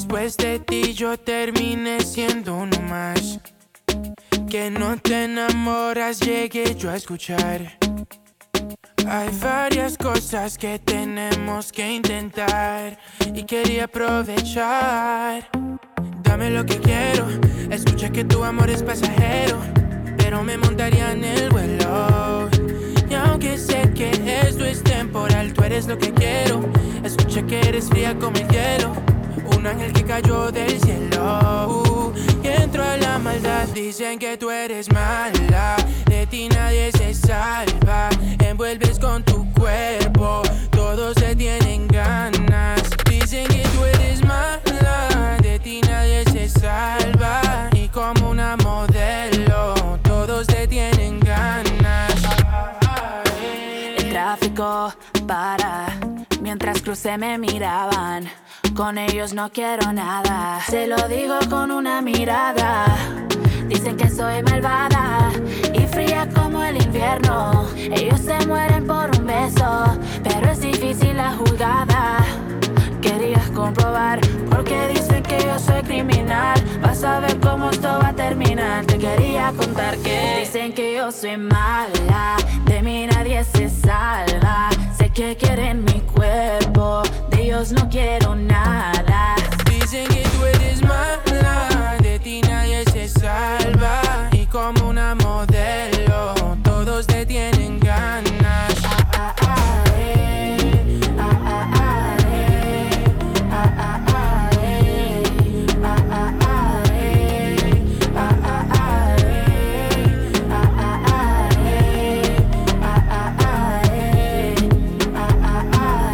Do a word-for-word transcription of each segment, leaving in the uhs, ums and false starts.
Después de ti yo terminé siendo uno más. Que no te enamoras, llegué yo a escuchar. Hay varias cosas que tenemos que intentar y quería aprovechar. Dame lo que quiero, escucha que tu amor es pasajero, pero me montaría en el vuelo. Y aunque sé que esto es temporal, tú eres lo que quiero. Escucha que eres fría como el hielo, un ángel que cayó del cielo. uh, Y entro a la maldad, dicen que tú eres mala, de ti nadie se salva. Envuelves con tu cuerpo, todos se tienen ganas. Dicen que tú eres mala, de ti nadie se salva. Y como una modelo, todos te tienen ganas. El tráfico para, mientras crucé me miraban. Con ellos no quiero nada, se lo digo con una mirada. Dicen que soy malvada y fría como el invierno. Ellos se mueren por un beso, pero es difícil la jugada. Querías comprobar, porque dicen que yo soy criminal. Vas a ver cómo esto va a terminar. Te quería contar que dicen que yo soy mala, de mí nadie se salva. Sé que quieren mi cuerpo, de ellos no quiero nada. Dicen que tú eres mala, de ti nadie se salva. Y como una modelo, todos te tienen ganas. Ah, ah, ah, eh. Ah, ah, ah, eh. Ah, ah, ah, eh. Ah, ah, ah, eh. Ah, ah, ah, eh. Ah, ah, ah, eh. Ah, ah, ah, eh. Ah, ah, ah,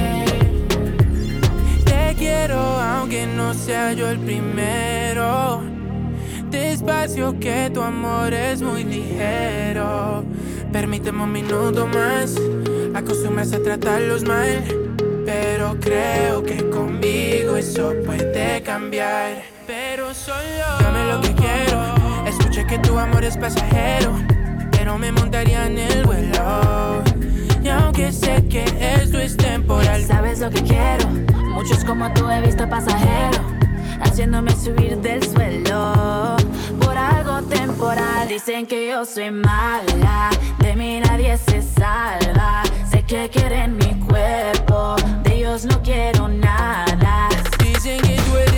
eh. Te quiero aunque no sea yo el primero. Despacio que tu amor es muy ligero. Permíteme un minuto más. Acostumbras a tratarlos mal, pero creo que conmigo eso puede cambiar. Pero solo dame lo que quiero. Escucha que tu amor es pasajero, pero me montaría en el vuelo. Y aunque sé que esto es temporal, ¿sabes lo que quiero? Muchos como tú he visto pasajero, haciéndome subir del suelo por algo temporal. Dicen que yo soy mala, de mí nadie se salva. Sé que quieren mi cuerpo, de ellos no quiero nada. Dicen que tú eres